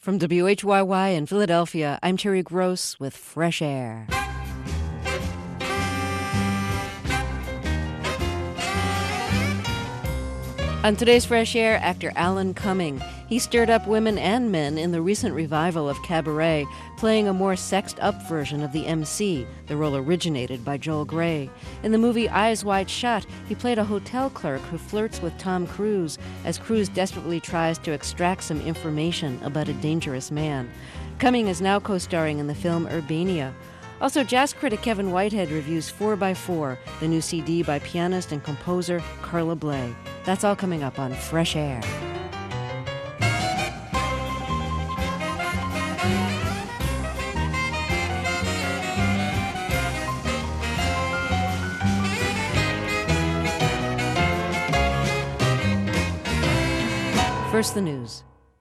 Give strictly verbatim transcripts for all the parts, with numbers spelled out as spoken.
From W H Y Y in Philadelphia, I'm Terry Gross with Fresh Air. On today's Fresh Air, actor Alan Cumming. He stirred up women and men in the recent revival of Cabaret, playing a more sexed-up version of the M C. The role originated by Joel Grey. In the movie Eyes Wide Shut, he played a hotel clerk who flirts with Tom Cruise as Cruise desperately tries to extract some information about a dangerous man. Cumming is now co-starring in the film Urbania. Also, jazz critic Kevin Whitehead reviews four by four, the new C D by pianist and composer Carla Bley. That's all coming up on Fresh Air. First, the news.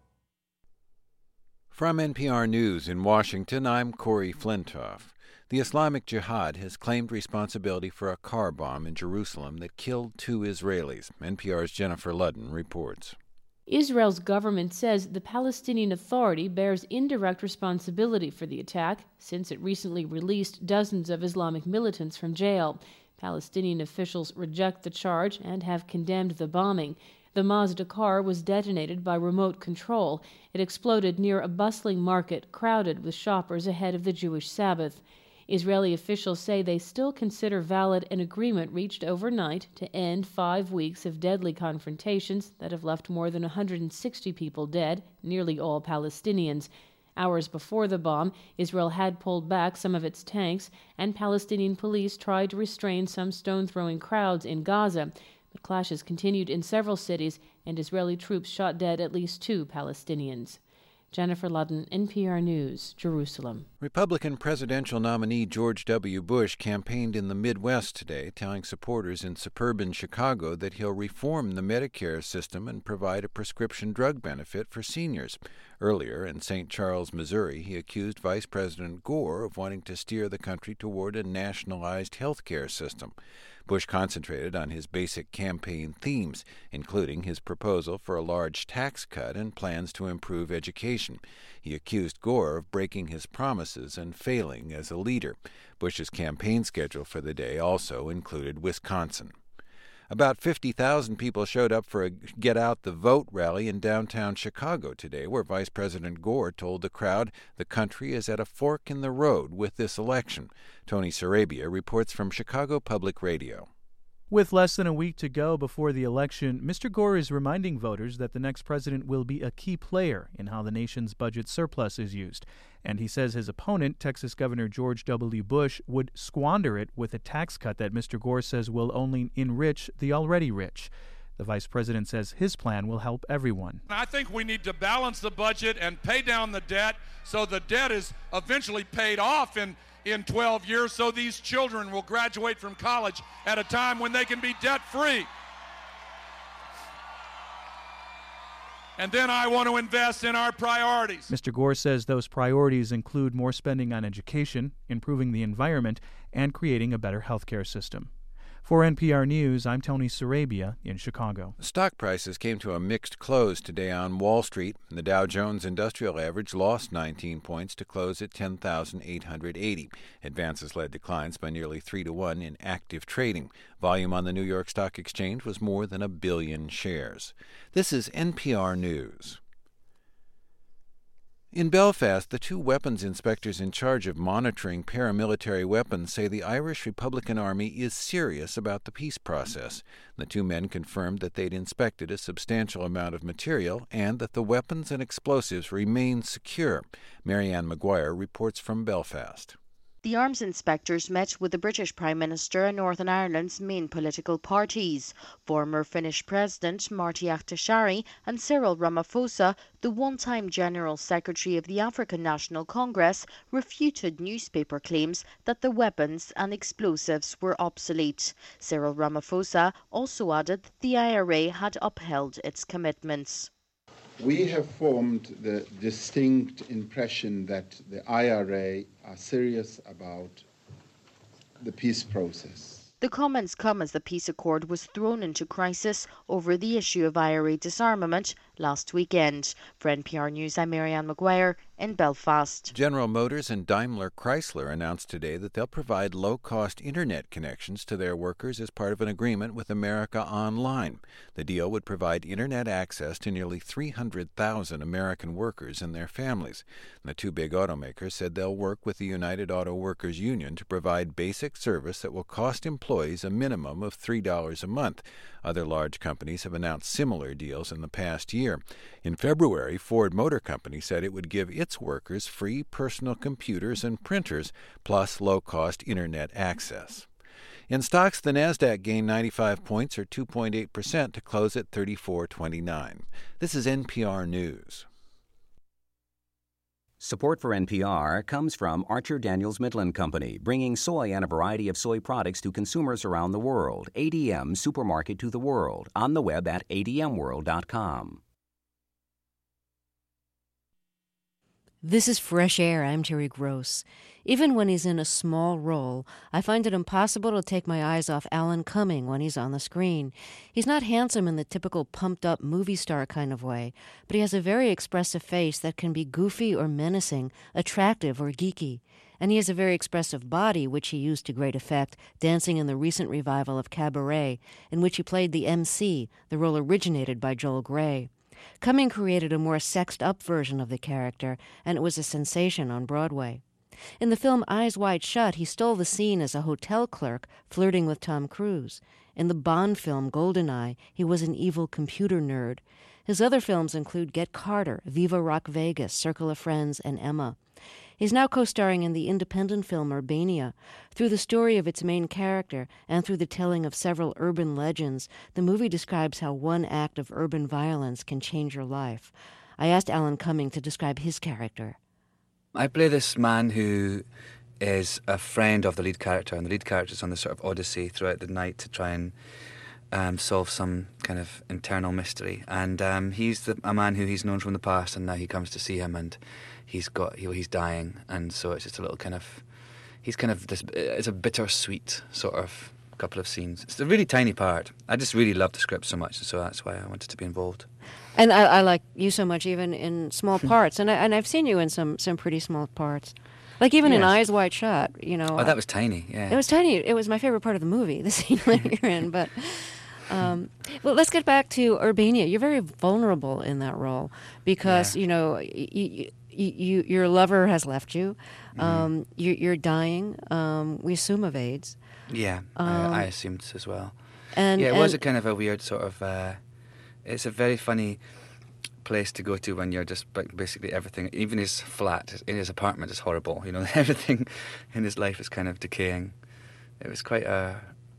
From N P R News in Washington, I'm Corey Flintoff. The Islamic Jihad has claimed responsibility for a car bomb in Jerusalem that killed two Israelis. N P R's Jennifer Ludden reports. Israel's government says the Palestinian Authority bears indirect responsibility for the attack, since it recently released dozens of Islamic militants from jail. Palestinian officials reject the charge and have condemned the bombing. The Mazda car was detonated by remote control. It exploded near a bustling market crowded with shoppers ahead of the Jewish Sabbath. Israeli officials say they still consider valid an agreement reached overnight to end five weeks of deadly confrontations that have left more than one hundred sixty people dead, nearly all Palestinians. Hours before the bomb, Israel had pulled back some of its tanks, and Palestinian police tried to restrain some stone-throwing crowds in Gaza. But clashes continued in several cities, and Israeli troops shot dead at least two Palestinians. Jennifer Ludden, N P R News, Jerusalem. Republican presidential nominee George W. Bush campaigned in the Midwest today, telling supporters in suburban Chicago that he'll reform the Medicare system and provide a prescription drug benefit for seniors. Earlier, in Saint Charles, Missouri, he accused Vice President Gore of wanting to steer the country toward a nationalized health care system. Bush concentrated on his basic campaign themes, including his proposal for a large tax cut and plans to improve education. He accused Gore of breaking his promises and failing as a leader. Bush's campaign schedule for the day also included Wisconsin. About fifty thousand people showed up for a Get Out the Vote rally in downtown Chicago today, where Vice President Gore told the crowd the country is at a fork in the road with this election. Tony Sarabia reports from Chicago Public Radio. With less than a week to go before the election, Mister Gore is reminding voters that the next president will be a key player in how the nation's budget surplus is used. And he says his opponent, Texas Governor George W. Bush, would squander it with a tax cut that Mister Gore says will only enrich the already rich. The vice president says his plan will help everyone. I think we need to balance the budget and pay down the debt so the debt is eventually paid off in in twelve years, so these children will graduate from college at a time when they can be debt-free. And then I want to invest in our priorities. Mister Gore says those priorities include more spending on education, improving the environment, and creating a better healthcare system. For N P R News, I'm Tony Sarabia in Chicago. Stock prices came to a mixed close today on Wall Street. The Dow Jones Industrial Average lost nineteen points to close at ten thousand eight hundred eighty. Advances led declines by nearly three to one in active trading. Volume on the New York Stock Exchange was more than a billion shares. This is N P R News. In Belfast, the two weapons inspectors in charge of monitoring paramilitary weapons say the Irish Republican Army is serious about the peace process. The two men confirmed that they'd inspected a substantial amount of material and that the weapons and explosives remain secure. Marianne Maguire reports from Belfast. The arms inspectors met with the British Prime Minister and Northern Ireland's main political parties. Former Finnish President Martti Ahtisaari and Cyril Ramaphosa, the one-time General Secretary of the African National Congress, refuted newspaper claims that the weapons and explosives were obsolete. Cyril Ramaphosa also added that the I R A had upheld its commitments. We have formed the distinct impression that the I R A are serious about the peace process. The comments come as the peace accord was thrown into crisis over the issue of I R A disarmament last weekend. For N P R News, I'm Marianne Maguire in Belfast. General Motors and Daimler Chrysler announced today that they'll provide low-cost internet connections to their workers as part of an agreement with America Online. The deal would provide internet access to nearly three hundred thousand American workers and their families. And the two big automakers said they'll work with the United Auto Workers Union to provide basic service that will cost employees a minimum of three dollars a month. Other large companies have announced similar deals in the past year. In February, Ford Motor Company said it would give its workers free personal computers and printers, plus low-cost internet access. In stocks, the Nasdaq gained ninety-five points, or two point eight percent, to close at thirty-four twenty-nine. This is N P R News. Support for N P R comes from Archer Daniels Midland Company, bringing soy and a variety of soy products to consumers around the world. A D M Supermarket to the world, on the web at A D M world dot com. This is Fresh Air. I'm Terry Gross. Even when he's in a small role, I find it impossible to take my eyes off Alan Cumming when he's on the screen. He's not handsome in the typical pumped-up movie star kind of way, but he has a very expressive face that can be goofy or menacing, attractive or geeky. And he has a very expressive body, which he used to great effect, dancing in the recent revival of Cabaret, in which he played the M C, the role originated by Joel Grey. Cumming created a more sexed-up version of the character, and it was a sensation on Broadway. In the film Eyes Wide Shut, he stole the scene as a hotel clerk flirting with Tom Cruise. In the Bond film Goldeneye, he was an evil computer nerd. His other films include Get Carter, Viva Rock Vegas, Circle of Friends, and Emma. He's now co-starring in the independent film Urbania. Through the story of its main character and through the telling of several urban legends, the movie describes how one act of urban violence can change your life. I asked Alan Cumming to describe his character. I play this man who is a friend of the lead character, and the lead character is on this sort of odyssey throughout the night to try and um, solve some kind of internal mystery. And um, he's the, a man who he's known from the past, and now he comes to see him, and he's got he, he's dying, and so it's just a little kind of he's kind of this. It's a bittersweet sort of couple of scenes. It's a really tiny part. I just really love the script so much, so that's why I wanted to be involved. And I, I like you so much, even in small parts. And I, and I've seen you in some, some pretty small parts, like even yes. in Eyes Wide Shut. You know. Oh, that was tiny. Yeah. It was tiny. It was my favorite part of the movie, the scene that you're in. But um, well, let's get back to Urbania. You're very vulnerable in that role because yeah. you know you, you, you, your lover has left you. Mm. Um, you, you're dying. Um, we assume of AIDS. Yeah, um, I, I assumed as well. And yeah, it and was a kind of a weird sort of. Uh, it's a very funny place to go to when you're just basically everything. Even his flat, in his apartment, is horrible. You know, everything in his life is kind of decaying. It was quite a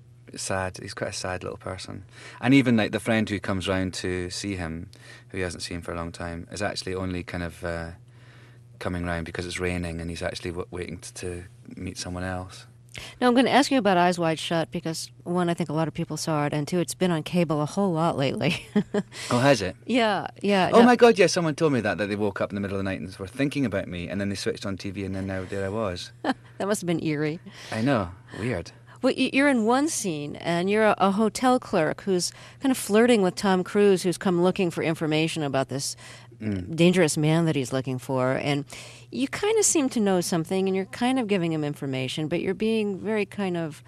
sad. He's quite a sad little person. And even like the friend who comes round to see him, who he hasn't seen for a long time, is actually only kind of uh, coming round because it's raining, and he's actually w- waiting to, to meet someone else. Now, I'm going to ask you about Eyes Wide Shut because, one, I think a lot of people saw it, and two, it's been on cable a whole lot lately. Oh, has it? Yeah, yeah. Oh, no. my God, yeah, someone told me that, that they woke up in the middle of the night and were thinking about me, and then they switched on T V, and then now there I was. That must have been eerie. I know, weird. Well, you're in one scene, and you're a, a hotel clerk who's kind of flirting with Tom Cruise, who's come looking for information about this mm. dangerous man that he's looking for, and you kind of seem to know something, and you're kind of giving him information, but you're being very kind of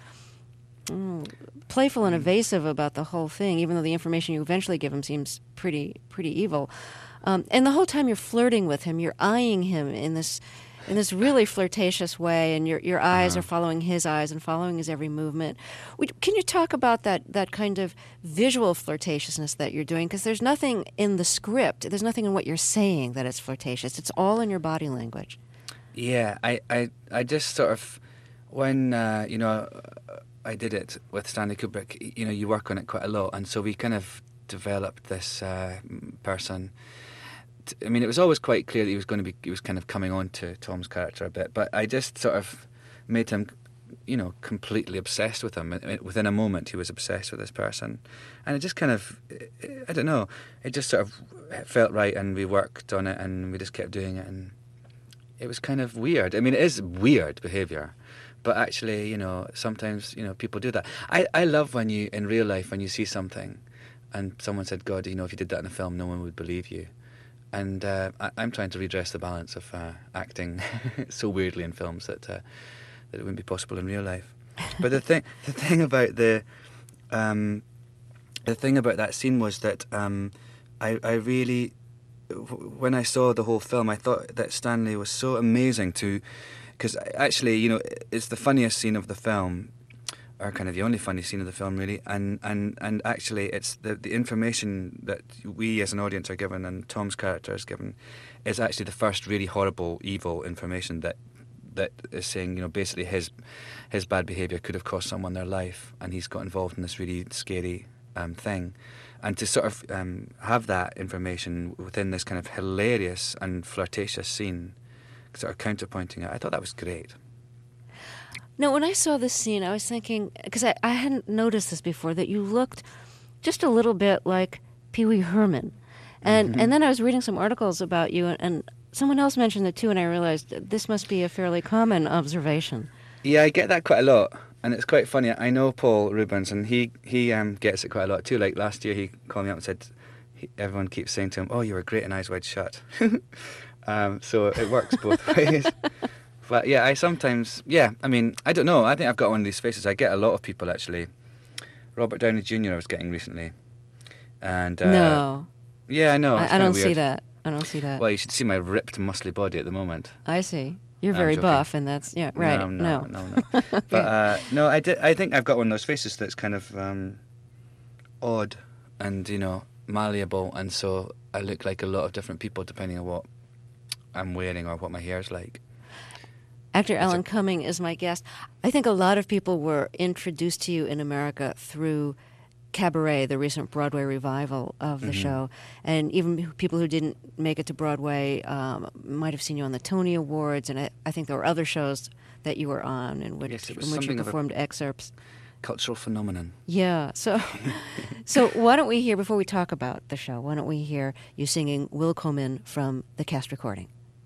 mm, playful and evasive about the whole thing, even though the information you eventually give him seems pretty pretty evil. Um, and the whole time you're flirting with him, you're eyeing him in this in this really flirtatious way, and your your eyes uh-huh. are following his eyes and following his every movement. Can you talk about that, that kind of visual flirtatiousness that you're doing? Because there's nothing in the script, there's nothing in what you're saying that it's flirtatious. It's all in your body language. Yeah, I, I, I just sort of, when, uh, you know, I did it with Stanley Kubrick, you know, you work on it quite a lot, and so we kind of developed this uh, person. I mean, it was always quite clear that he was going to be, he was kind of coming on to Tom's character a bit, but I just sort of made him, you know, completely obsessed with him. Within a moment, he was obsessed with this person. And it just kind of, I don't know, it just sort of felt right, and we worked on it, and we just kept doing it, and it was kind of weird. I mean, it is weird behaviour, but actually, you know, sometimes, you know, people do that. I, I love when you, in real life, when you see something, and someone said, God, you know, if you did that in a film, no one would believe you. And uh, I, I'm trying to redress the balance of uh, acting so weirdly in films that uh, that it wouldn't be possible in real life. But the thing, the thing about the, um, the thing about that scene was that um, I, I really, when I saw the whole film, I thought that Stanley was so amazing to, because actually, you know, it's the funniest scene of the film, or kind of the only funny scene of the film, really, and and, and actually, it's the the information that we as an audience are given, and Tom's character is given, is actually the first really horrible, evil information that. that is saying, you know, basically his his bad behaviour could have cost someone their life, and he's got involved in this really scary um, thing. And to sort of um, have that information within this kind of hilarious and flirtatious scene, sort of counterpointing it, I thought that was great. No, when I saw this scene, I was thinking, because I, I hadn't noticed this before, that you looked just a little bit like Pee Wee Herman. And, mm-hmm. and then I was reading some articles about you, and, and someone else mentioned it too, and I realized this must be a fairly common observation. Yeah, I get that quite a lot, and it's quite funny. I know Paul Rubens, and he he um, gets it quite a lot too. Like last year, he called me up and said, he, everyone keeps saying to him, "Oh, you were great in Eyes Wide Shut." um, so it works both ways. But yeah, I sometimes, yeah, I mean, I don't know. I think I've got one of these faces. I get a lot of people actually. Robert Downey Junior I was getting recently, and uh, no, yeah, I know. I, I don't weird. see that. I don't see that. Well, you should see my ripped, muscly body at the moment. I see. You're very buff, and that's yeah, right. No, no, no, no. no. But uh, no, I did. I think I've got one of those faces that's kind of um, odd and, you know, malleable, and so I look like a lot of different people depending on what I'm wearing or what my hair's like. Actor Alan Cumming is my guest. I think a lot of people were introduced to you in America through Cabaret, the recent Broadway revival of the mm-hmm. show, and even people who didn't make it to Broadway um, might have seen you on the Tony Awards, and I, I think there were other shows that you were on in which, yes, it was in which you something performed of a excerpts. Cultural phenomenon. Yeah, so so why don't we hear, before we talk about the show, why don't we hear you singing Willkommen from the cast recording?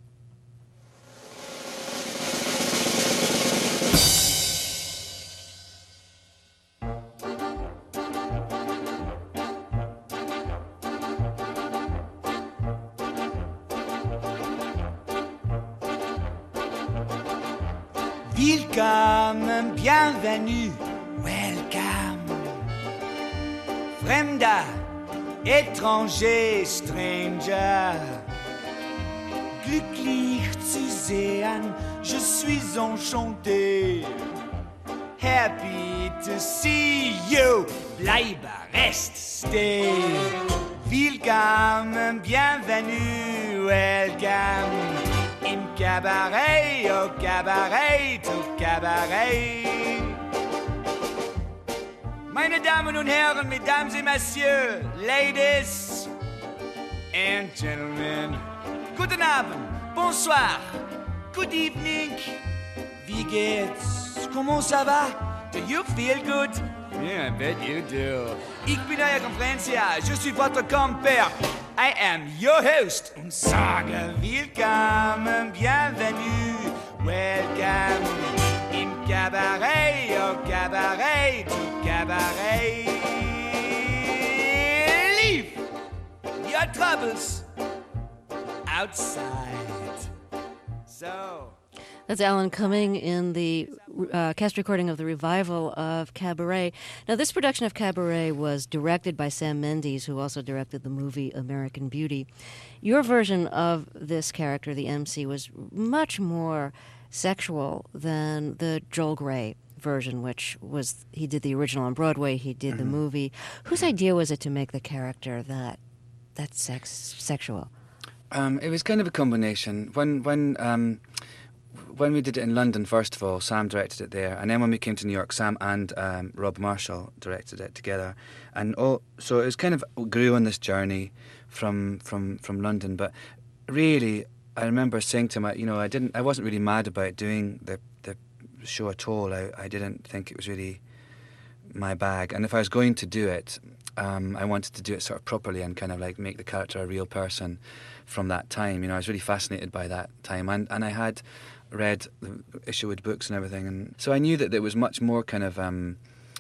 Willkommen, bienvenue, welcome. Fremder, étranger, stranger. Glücklich zu sehen, je suis enchanté. Happy to see you, bleibe, reste, stay. Willkommen, bienvenue, welcome. Im Cabaret, au Cabaret, au Cabaret. Meine Damen und Herren, Mesdames et Messieurs, Ladies and Gentlemen, guten Abend, bonsoir, good evening, wie geht's, comment ça va, do you feel good? Yeah, I bet you do. Ich bin euer Konferencier, je suis votre compère. I am your host und sage willkommen, bienvenue, welcome im Cabaret, au Cabaret, du Cabaret. Leave your troubles outside. So... That's Alan Cumming in the uh, cast recording of the revival of Cabaret. Now, this production of Cabaret was directed by Sam Mendes, who also directed the movie American Beauty. Your version of this character, the M C, was much more sexual than the Joel Grey version, which was, he did the original on Broadway, he did mm-hmm. the movie. Whose idea was it to make the character that that sex sexual? Um, it was kind of a combination. When when um, when we did it in London, first of all, Sam directed it there, and then when we came to New York, Sam and um, Rob Marshall directed it together, and all, so it was kind of grew on this journey from from from London. But really, I remember saying to him, you know, I didn't, I wasn't really mad about doing the the show at all. I, I didn't think it was really my bag, and if I was going to do it, um, I wanted to do it sort of properly and kind of like make the character a real person from that time. You know, I was really fascinated by that time, and and I had read the Isherwood books and everything, and so I knew that there was much more kind of um,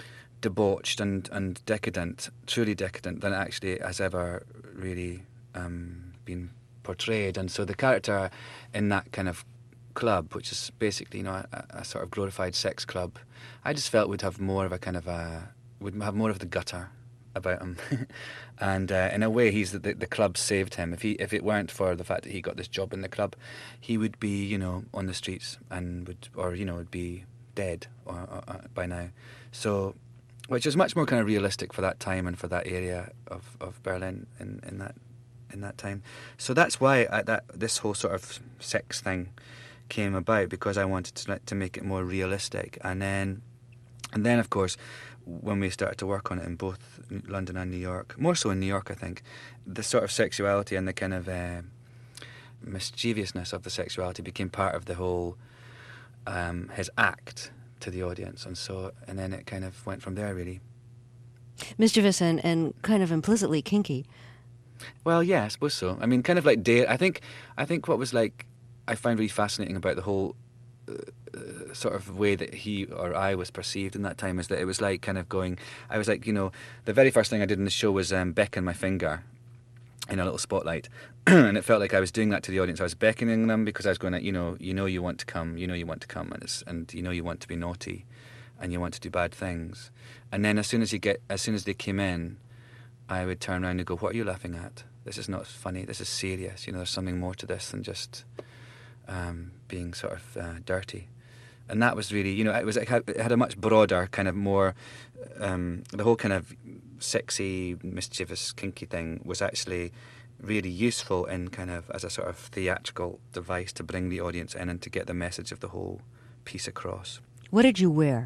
debauched and, and decadent, truly decadent, than it actually has ever really um, been portrayed. And so the character in that kind of club, which is basically, you know, a, a sort of glorified sex club, I just felt would have more of a kind of a, would have more of the gutter about him. And uh, in a way, he's the, the, the club saved him. If he if it weren't for the fact that he got this job in the club, he would be, you know, on the streets and would, or, you know, would be dead or, or, or by now. So, which is much more kind of realistic for that time and for that area of, of Berlin in, in that in that time. So that's why I, that this whole sort of sex thing came about, because I wanted to to make it more realistic. And then and then of course, when we started to work on it in both London and New York, more so in New York, I think, the sort of sexuality and the kind of uh, mischievousness of the sexuality became part of the whole um, his act to the audience, and so and then it kind of went from there, really. Mischievous and, and kind of implicitly kinky. Well, yeah, I suppose so. I mean, kind of like dare. I think I think what was like I find really fascinating about the whole uh, uh, sort of way that he or I was perceived in that time is that it was like kind of going. I was like, you know, the very first thing I did in the show was um, beckon my finger in a little spotlight, and it felt like I was doing that to the audience. I was beckoning them because I was going, like, you know, you know, you want to come, you know, you want to come, and it's, and you know, you want to be naughty, and you want to do bad things. And then as soon as you get, as soon as they came in, I would turn around and go, "What are you laughing at? This is not funny. This is serious. You know, there's something more to this than just um, being sort of uh, dirty." And that was really, you know, it was it had, it had a much broader kind of more um, the whole kind of sexy, mischievous, kinky thing was actually really useful in kind of as a sort of theatrical device to bring the audience in and to get the message of the whole piece across. What did you wear?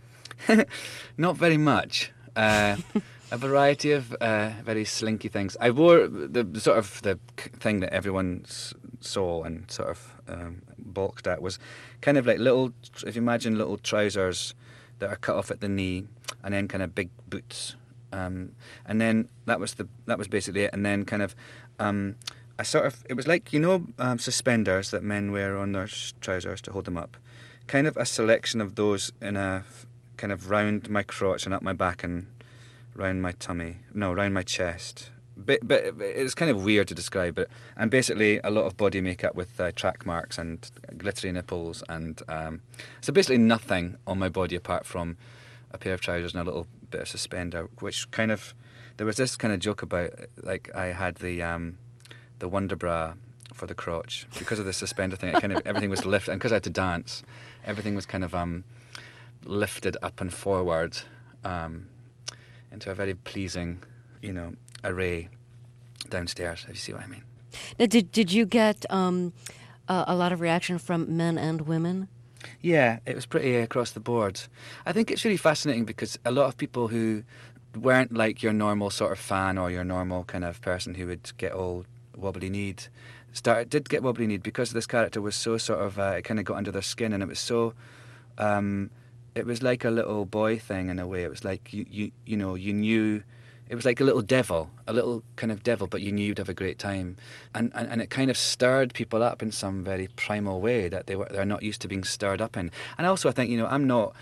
Not very much. Uh, a variety of uh, very slinky things. I wore the, the sort of the thing that everyone saw and sort of um, balked at was kind of like little, if you imagine little trousers that are cut off at the knee, and then kind of big boots. Um, and then that was the that was basically it. And then kind of, um, I sort of it was like, you know, um, suspenders that men wear on their trousers to hold them up. Kind of a selection of those in a kind of round my crotch and up my back and round my tummy. No, round my chest. But but it's kind of weird to describe it. And basically a lot of body makeup with uh, track marks and glittery nipples, and um, so basically nothing on my body apart from a pair of trousers and a little bit of suspender, which kind of, there was this kind of joke about, like, I had the um, the Wonder Bra for the crotch because of the suspender thing. It kind of everything was lifted, and because I had to dance, everything was kind of um, lifted up and forward um, into a very pleasing, you know, array downstairs. If you see what I mean. Now, did did you get um, a, a lot of reaction from men and women? Yeah, it was pretty across the board. I think it's really fascinating because a lot of people who weren't like your normal sort of fan or your normal kind of person who would get all wobbly-kneed, started, did get wobbly-kneed because this character was so sort of, uh, it kind of got under their skin, and it was so, um, it was like a little boy thing in a way. It was like, you, you, you know, you knew, it was like a little devil, a little kind of devil, but you knew you'd have a great time. And, and, and it kind of stirred people up in some very primal way that they were, they're not used to being stirred up in. And also I think, you know, I'm not,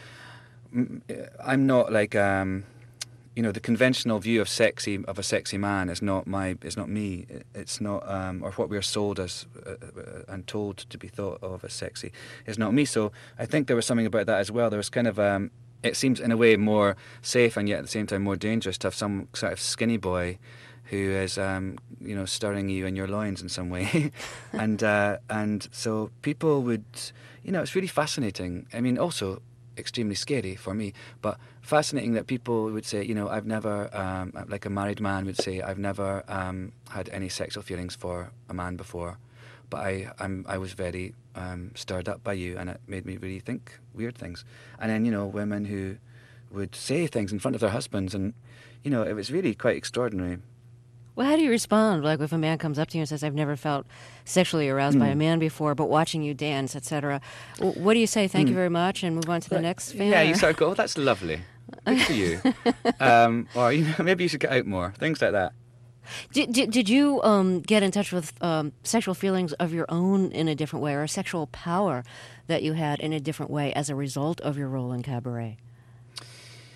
I'm not like, um, you know, the conventional view of sexy, of a sexy man is not my, is not me. It's not, um, or what we're sold as uh, and told to be thought of as sexy is not me. So I think there was something about that as well. There was kind of, um, it seems in a way more safe and yet at the same time more dangerous to have some sort of skinny boy who is, um, you know, stirring you in your loins in some way. and uh, and so people would, you know, it's really fascinating. I mean, also extremely scary for me, but fascinating that people would say, you know, I've never, um, like a married man would say, I've never um, had any sexual feelings for a man before, but I I'm, I was very um, stirred up by you, and it made me really think weird things. And then, you know, women who would say things in front of their husbands, and, you know, it was really quite extraordinary. Well, how do you respond? Like if a man comes up to you and says, I've never felt sexually aroused mm. by a man before, but watching you dance, et cetera. What do you say? Thank mm. you very much, and move on to the like, next fan? Yeah, you sort of go, oh, that's lovely. Good for you. um, or, you know, maybe you should get out more. Things like that. Did, did, did you um, get in touch with um, sexual feelings of your own in a different way, or sexual power that you had in a different way as a result of your role in Cabaret?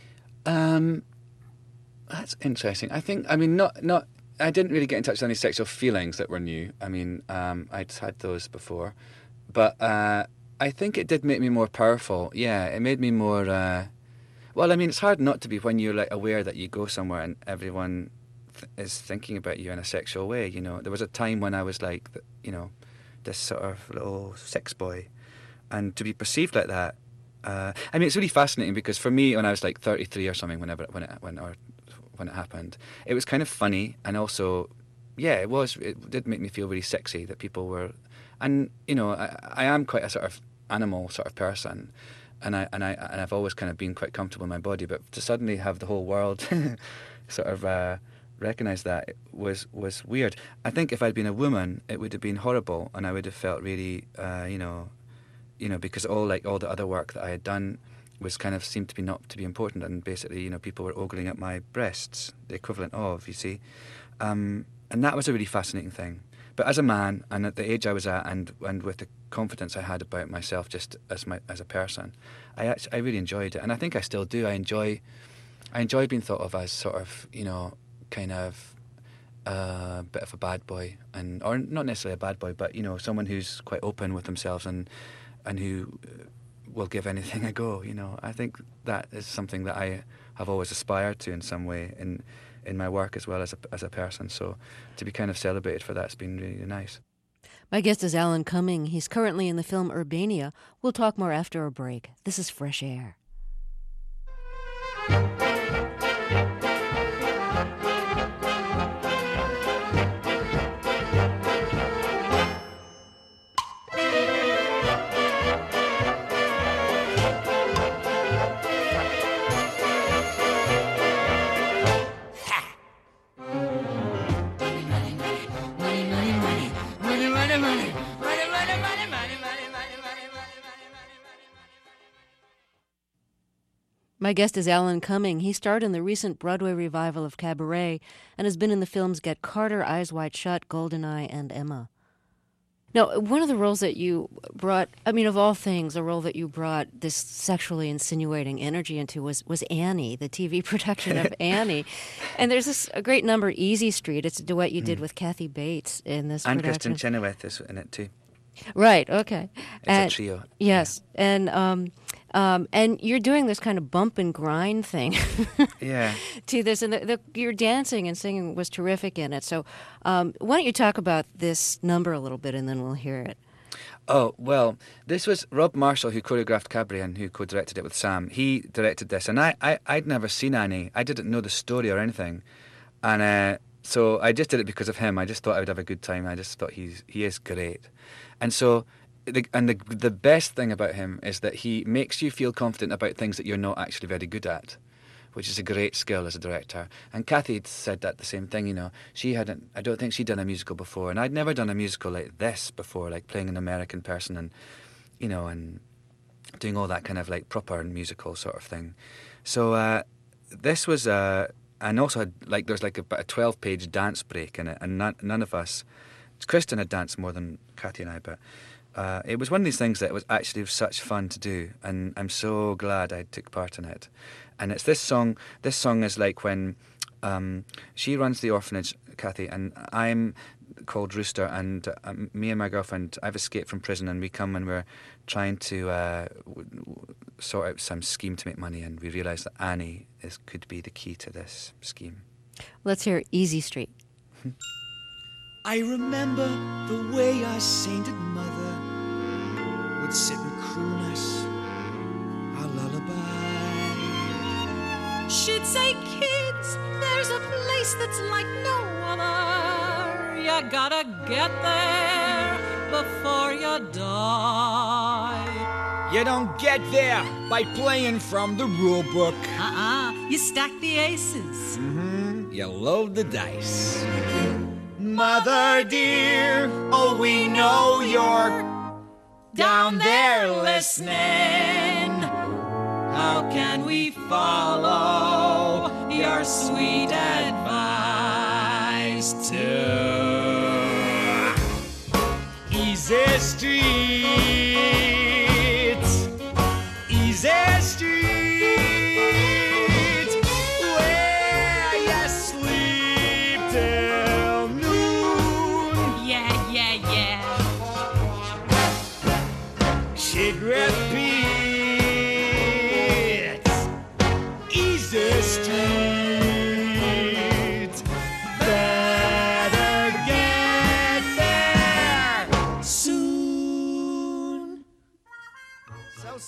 Um, that's interesting. I think, I mean, not, not, I didn't really get in touch with any sexual feelings that were new. I mean, um, I'd had those before. But uh, I think it did make me more powerful. Yeah, it made me more, uh, well, I mean, it's hard not to be when you're like aware that you go somewhere and everyone th- is thinking about you in a sexual way, you know. There was a time when I was like, you know, this sort of little sex boy. And to be perceived like that, uh, I mean, it's really fascinating because for me, when I was like thirty-three or something, whenever when it when or when it happened, it was kind of funny, and also, yeah, it was. It did make me feel really sexy that people were, and you know, I, I am quite a sort of animal sort of person, and I and I and I've always kind of been quite comfortable in my body, but to suddenly have the whole world sort of uh, recognise that was was weird. I think if I'd been a woman, it would have been horrible, and I would have felt really, uh, you know. You know, because all like all the other work that I had done was kind of seemed to be not to be important, and basically, you know, people were ogling at my breasts, the equivalent of, you see, um, and that was a really fascinating thing. But as a man, and at the age I was at, and and with the confidence I had about myself, just as my as a person, I actually, I really enjoyed it, and I think I still do. I enjoy, I enjoy being thought of as sort of, you know, kind of a uh, bit of a bad boy, and or not necessarily a bad boy, but you know, someone who's quite open with themselves and. and who will give anything a go, you know. I think that is something that I have always aspired to in some way in in my work as well as a, as a person. So to be kind of celebrated for that's been really nice. My guest is Alan Cumming. He's currently in the film Urbania. We'll talk more after a break. This is Fresh Air. My guest is Alan Cumming. He starred in the recent Broadway revival of Cabaret and has been in the films Get Carter, Eyes Wide Shut, Goldeneye, and Emma. Now, one of the roles that you brought, I mean, of all things, a role that you brought this sexually insinuating energy into was, was Annie, the T V production of Annie. And there's this a great number, Easy Street. It's a duet you did mm. with Kathy Bates in this and production. And Kristin Chenoweth is in it too. Right, okay. It's and, a trio. Yes, yeah. and... Um, Um, and you're doing this kind of bump and grind thing yeah. to this, and the, the, your dancing and singing was terrific in it. So um, why don't you talk about this number a little bit, and then we'll hear it. Oh, well, this was Rob Marshall, who choreographed Cabaret and who co-directed it with Sam. He directed this, and I, I, I'd never seen Annie. I didn't know the story or anything. And uh, so I just did it because of him. I just thought I would have a good time. I just thought he's he is great. And so... The, and the the best thing about him is that he makes you feel confident about things that you're not actually very good at, which is a great skill as a director. And Kathy said that the same thing, you know. She hadn't, I don't think she'd done a musical before, and I'd never done a musical like this before, like playing an American person and, you know, and doing all that kind of like proper musical sort of thing. So uh, this was, uh, and also had, like, there's like a, a twelve-page dance break in it, and none, none of us, Kristin had danced more than Kathy and I, but... Uh, it was one of these things that it was actually such fun to do, and I'm so glad I took part in it. And it's this song. This song is like when um, she runs the orphanage, Kathy, and I'm called Rooster, and uh, me and my girlfriend, I've escaped from prison, and we come and we're trying to uh, w- w- sort out some scheme to make money, and we realise that Annie is could be the key to this scheme. Let's hear Easy Street. I remember the way our sainted mother would sit and croon us our lullaby. She'd say, kids, there's a place that's like no other. You gotta get there before you die. You don't get there by playing from the rule book. Uh-uh, you stack the aces. Mm-hmm, you load the dice. Mother dear, oh, we know you're down there listening. How can we follow your sweet advice to Easy Street, Easy Street,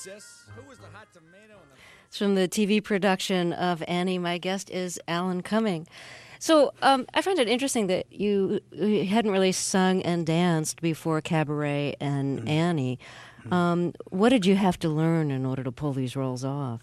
sis. Who was the hot tomato in the... It's from the T V production of Annie. My guest is Alan Cumming. So um, I find it interesting that you, you hadn't really sung and danced before Cabaret and mm. Annie. Um, what did you have to learn in order to pull these roles off?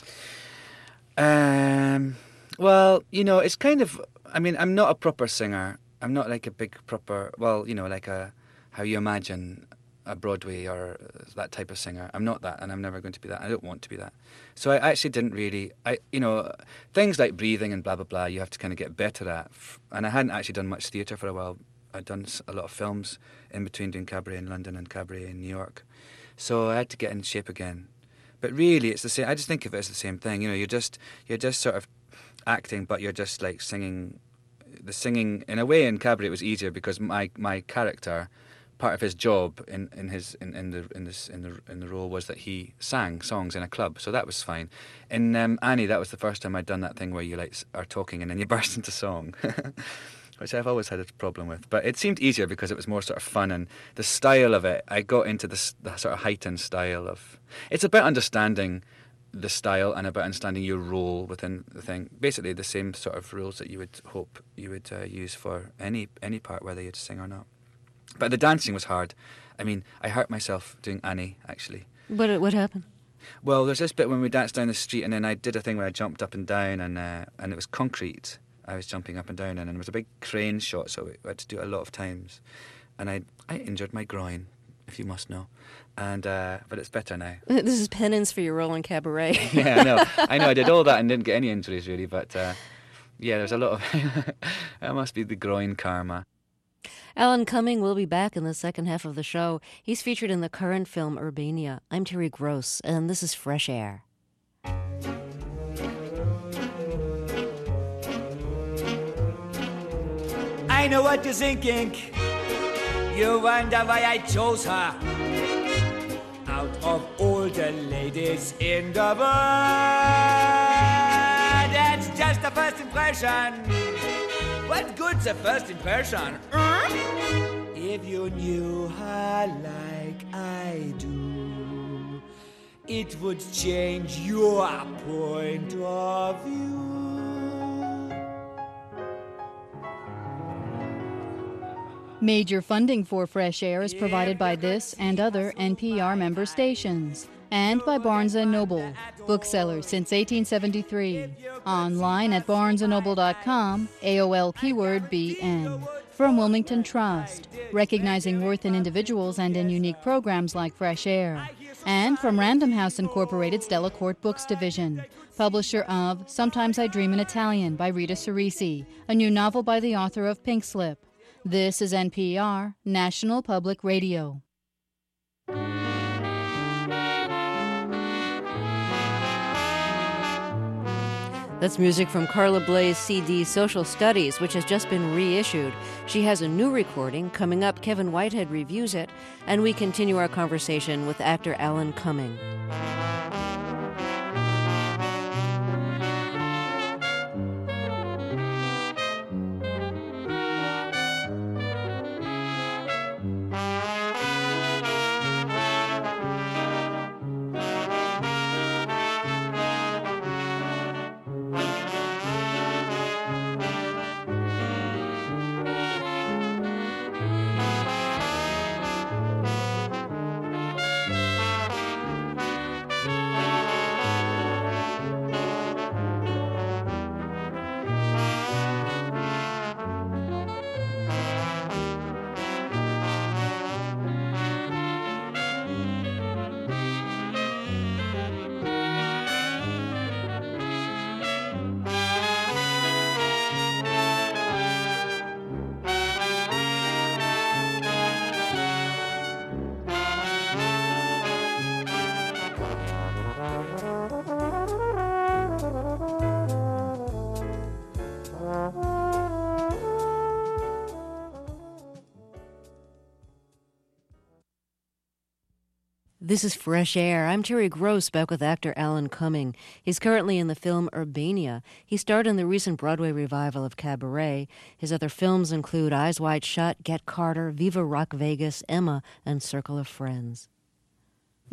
Um, well, you know, it's kind of, I mean, I'm not a proper singer. I'm not like a big proper, well, you know, like a, how you imagine a Broadway or that type of singer. I'm not that, and I'm never going to be that. I don't want to be that. So I actually didn't really, I, you know, things like breathing and blah, blah, blah, you have to kind of get better at. And I hadn't actually done much theatre for a while. I'd done a lot of films in between doing Cabaret in London and Cabaret in New York. So I had to get in shape again. But really, it's the same. I just think of it as the same thing. You know, you're just you're just sort of acting, but you're just like singing. The singing, in a way, in Cabaret was easier because my, my character, part of his job in, in his in, in the in this in the in the role was that he sang songs in a club, so that was fine. In um, Annie, that was the first time I'd done that thing where you like are talking and then you burst into song. Which I've always had a problem with. But it seemed easier because it was more sort of fun, and the style of it, I got into this, the sort of heightened style of... It's about understanding the style and about understanding your role within the thing. Basically the same sort of rules that you would hope you would uh, use for any any part, whether you'd sing or not. But the dancing was hard. I mean, I hurt myself doing Annie, actually. What, what happened? Well, there's this bit when we danced down the street, and then I did a thing where I jumped up and down, and uh, and it was concrete. I was jumping up and down, and it was a big crane shot, so I had to do it a lot of times. And I I injured my groin, if you must know. And uh, but it's better now. This is penance for your role in Cabaret. Yeah, I know. I know I did all that and didn't get any injuries, really. But uh, yeah, there's a lot of... That must be the groin karma. Alan Cumming will be back in the second half of the show. He's featured in the current film Urbania. I'm Terry Gross, and this is Fresh Air. I know what you're thinking. You wonder why I chose her. Out of all the ladies in the world, that's just a first impression. What good's a first impression? Uh? If you knew her like I do, it would change your point of view. Major funding for Fresh Air is provided by this and other N P R member stations, and by Barnes and Noble, bookseller since eighteen seventy-three. Online at barnes and noble dot com, A O L keyword B N. From Wilmington Trust, recognizing worth in individuals and in unique programs like Fresh Air. And from Random House Incorporated's Delacorte Books Division, publisher of Sometimes I Dream in Italian by Rita Cerisi, a new novel by the author of Pink Slip. This is N P R, National Public Radio. That's music from Carla Bley's C D Social Studies, which has just been reissued. She has a new recording coming up. Kevin Whitehead reviews it, and we continue our conversation with actor Alan Cumming. This is Fresh Air. I'm Terry Gross, back with actor Alan Cumming. He's currently in the film Urbania. He starred in the recent Broadway revival of Cabaret. His other films include Eyes Wide Shut, Get Carter, Viva Rock Vegas, Emma, and Circle of Friends.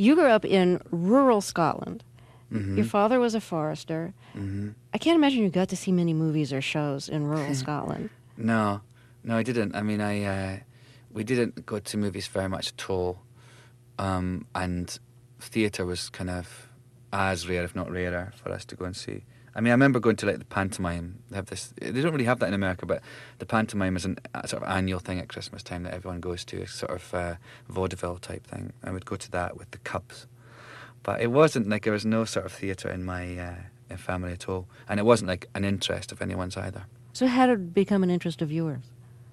You grew up in rural Scotland. Mm-hmm. Your father was a forester. Mm-hmm. I can't imagine you got to see many movies or shows in rural Scotland. No, no, I didn't. I mean, I uh, we didn't go to movies very much at all, um, and theatre was kind of as rare, if not rarer, for us to go and see. I mean, I remember going to like the pantomime. They have this. They don't really have that in America, but the pantomime is an, a sort of annual thing at Christmas time that everyone goes to, a sort of uh, vaudeville type thing. I would go to that with the Cubs, but it wasn't like there was no sort of theatre in my uh, family at all, and it wasn't like an interest of anyone's either. So how did it become an interest of yours?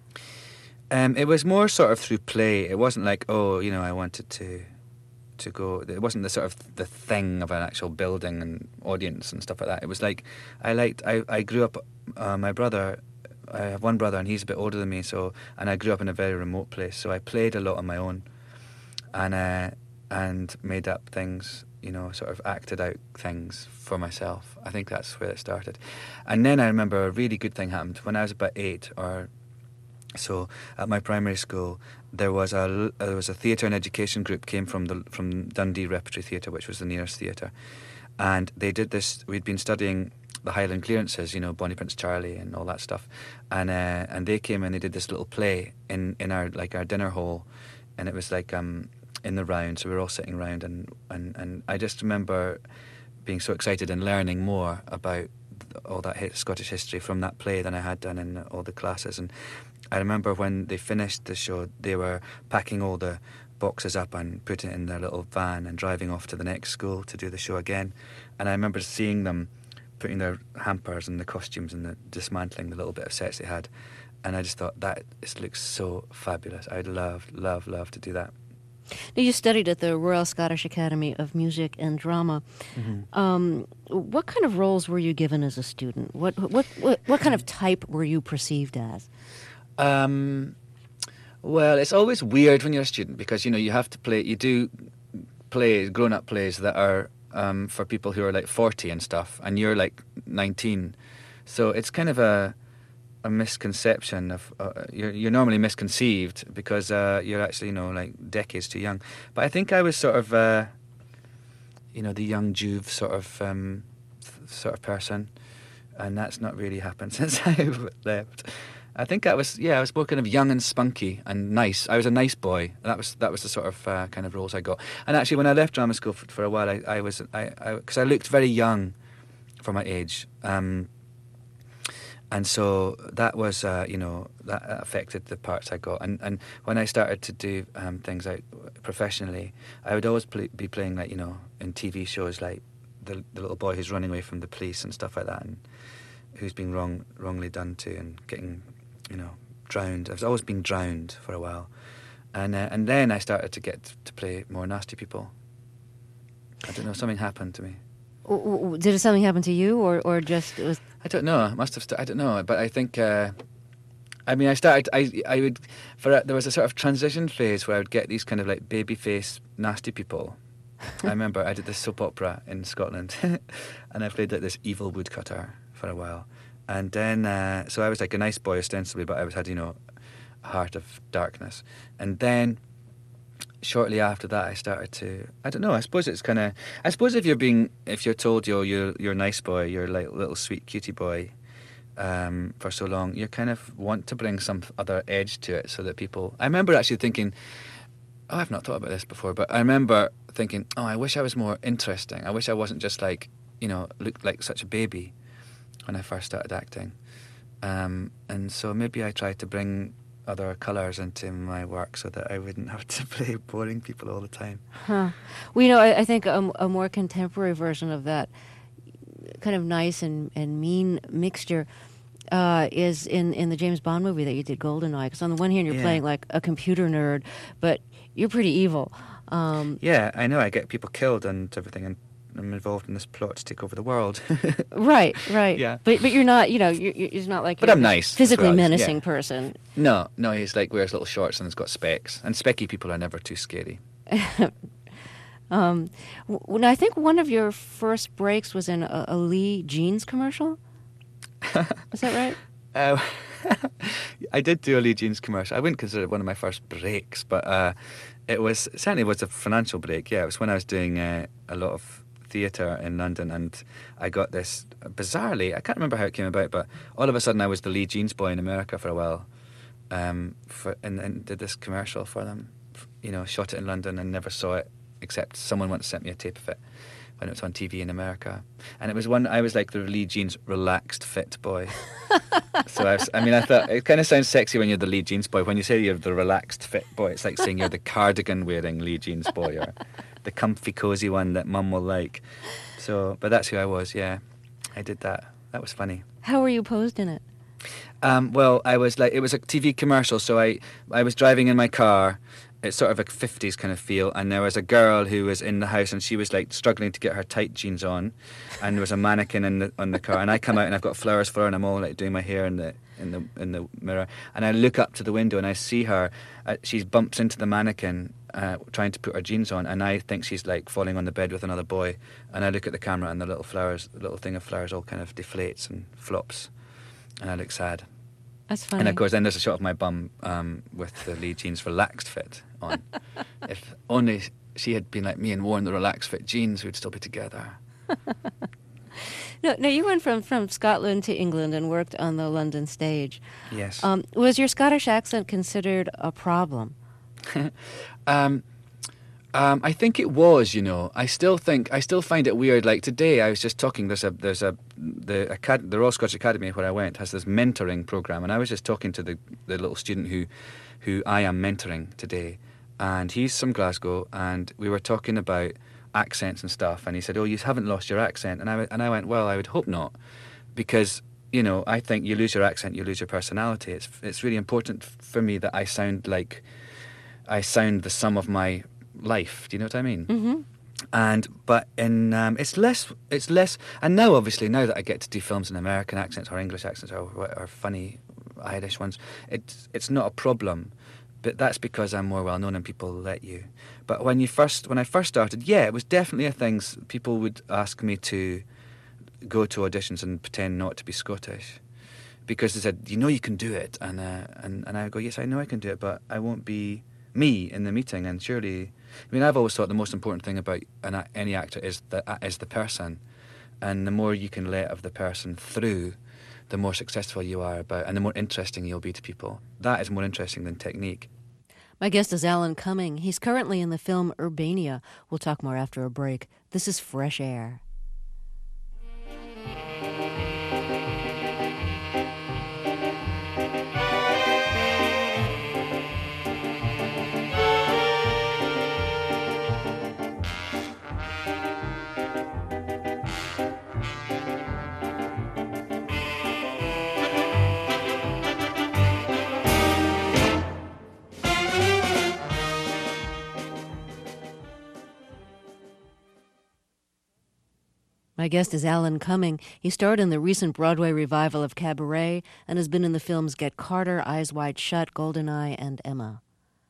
Um, it was more sort of through play. It wasn't like, oh, you know, I wanted to. to go, it wasn't the sort of the thing of an actual building and audience and stuff like that. It was like, I liked, I, I grew up, uh, my brother, I have one brother and he's a bit older than me, so, and I grew up in a very remote place, so I played a lot on my own, and uh, and made up things, you know, sort of acted out things for myself. I think that's where it started. And then I remember a really good thing happened when I was about eight or so. At my primary school, there was a there was a theatre and education group came from the from Dundee Repertory Theatre, which was the nearest theatre, and they did this. We'd been studying the Highland clearances, you know, Bonnie Prince Charlie and all that stuff, and uh, and they came and they did this little play in, in our like our dinner hall, and it was like um in the round, so we were all sitting around, and and and I just remember being so excited and learning more about all that Scottish history from that play than I had done in all the classes. And I remember when they finished the show, they were packing all the boxes up and putting it in their little van and driving off to the next school to do the show again. And I remember seeing them putting their hampers and the costumes and the, dismantling the little bit of sets they had. And I just thought, that this looks so fabulous. I'd love, love, love to do that. Now, you studied at the Royal Scottish Academy of Music and Drama. Mm-hmm. Um, what kind of roles were you given as a student? What what what, what kind of type were you perceived as? Um, well, it's always weird when you're a student because, you know, you have to play, you do play grown-up plays that are um, for people who are like forty and stuff, and you're like nineteen. So it's kind of a a misconception of uh, you're, you're normally misconceived because uh, you're actually, you know, like decades too young. But I think I was sort of, uh, you know, the young Juve sort of um, th- sort of person, and that's not really happened since I left. I think I was, yeah, I was more kind of young and spunky and nice. I was a nice boy. That was that was the sort of uh, kind of roles I got. And actually, when I left drama school for, for a while, I, I was, I, because I, I looked very young for my age. Um, And so that was, uh, you know, that affected the parts I got. And, and when I started to do um, things out professionally, I would always play, be playing, like, you know, in T V shows, like the, the little boy who's running away from the police and stuff like that, and who's been wrong, wrongly done to and getting, you know, drowned. I was always being drowned for a while. And uh, and then I started to get to play more nasty people. I don't know, something happened to me. Did something happen to you, or, or just... It was I don't know. I must have. St- I don't know. But I think. Uh, I mean, I started. I I would. For a, there was a sort of transition phase where I would get these kind of like baby face nasty people. I remember I did this soap opera in Scotland, and I played like this evil woodcutter for a while, and then uh, so I was like a nice boy ostensibly, but I was had, you know, a heart of darkness, and then. Shortly after that, I started to. I don't know. I suppose it's kind of. I suppose if you're being, if you're told you're you're you're a nice boy, you're like little sweet cutie boy, um, for so long, you kind of want to bring some other edge to it, so that people. I remember actually thinking, oh, I've not thought about this before, but I remember thinking, oh, I wish I was more interesting. I wish I wasn't just like, you know, looked like such a baby when I first started acting, um, and so maybe I tried to bring other colours into my work so that I wouldn't have to play boring people all the time. Huh. Well, you know, I, I think a, a more contemporary version of that kind of nice and, and mean mixture uh, is in, in the James Bond movie that you did, GoldenEye. Because on the one hand, you're yeah. playing like a computer nerd, but you're pretty evil. Um, yeah, I know. I get people killed and everything, and I'm involved in this plot to take over the world. right, right. Yeah. But but you're not, you know, you're, you're not like. But I'm nice. Physically well. menacing yeah. person. No, no. He's like wears little shorts and has got specs. And specky people are never too scary. um, w- I think one of your first breaks was in a, a Lee Jeans commercial. Is that right? Uh, I did do a Lee Jeans commercial. I wouldn't consider it one of my first breaks, but uh, it was certainly was a financial break. Yeah, it was when I was doing uh, a lot of theatre in London, and I got this bizarrely. I can't remember how it came about, but all of a sudden I was the Lee Jeans boy in America for a while, um, for, and, and did this commercial for them. You know, shot it in London and never saw it, except someone once sent me a tape of it when it was on T V in America. And it was one, I was like the Lee Jeans relaxed fit boy. So I, was, I mean, I thought, it kind of sounds sexy when you're the Lee Jeans boy. When you say you're the relaxed fit boy, it's like saying you're the cardigan wearing Lee Jeans boy, or the comfy cozy one that mum will like. So, but that's who I was, yeah. I did that. That was funny. How were you posed in it? Um, well, I was like, it was a T V commercial, so I, I was driving in my car. It's sort of a fifties kind of feel, and there was a girl who was in the house, and she was like struggling to get her tight jeans on, and there was a mannequin in the on the car, and I come out and I've got flowers for her, and I'm all like doing my hair in the in the in the mirror, and I look up to the window and I see her. Uh, she bumps into the mannequin, uh, trying to put her jeans on, and I think she's like falling on the bed with another boy, and I look at the camera, and the little flowers, the little thing of flowers, all kind of deflates and flops, and I look sad. That's funny. And of course, then there's a shot of my bum um, with the Lee Jeans relaxed fit on. If only she had been like me and worn the relaxed fit jeans, we'd still be together. no, no, you went from, from Scotland to England and worked on the London stage. Yes. Um, was your Scottish accent considered a problem? um, um, I think it was. You know, I still think I still find it weird. Like today, I was just talking. There's a there's a the Acad- the Royal Scottish Academy where I went has this mentoring program, and I was just talking to the the little student who who I am mentoring today, and he's from Glasgow, and we were talking about accents and stuff, and he said, "Oh, you haven't lost your accent," and I and I went, "Well, I would hope not, because you know, I think you lose your accent, you lose your personality. It's it's really important for me that I sound like I sound the sum of my life. Do you know what I mean?" Mm-hmm. And but in um, it's less it's less, and now obviously now that I get to do films in American accents or English accents or, or funny Irish ones, it's it's not a problem. But that's because I'm more well known and people let you. But when you first when I first started, yeah, it was definitely a thing. People would ask me to go to auditions and pretend not to be Scottish, because they said, "You know, you can do it," and uh, and and I would go, "Yes, I know I can do it, but I won't be me in the meeting." And surely, I mean, I've always thought the most important thing about an, any actor is the uh, is the person, and the more you can let of the person through, the more successful you are about, and the more interesting you'll be to people. That is more interesting than technique. My guest is Alan Cumming. He's currently in the film Urbania. We'll talk more after a break. This is Fresh Air. My guest is Alan Cumming. He starred in the recent Broadway revival of Cabaret and has been in the films Get Carter, Eyes Wide Shut, Goldeneye, and Emma.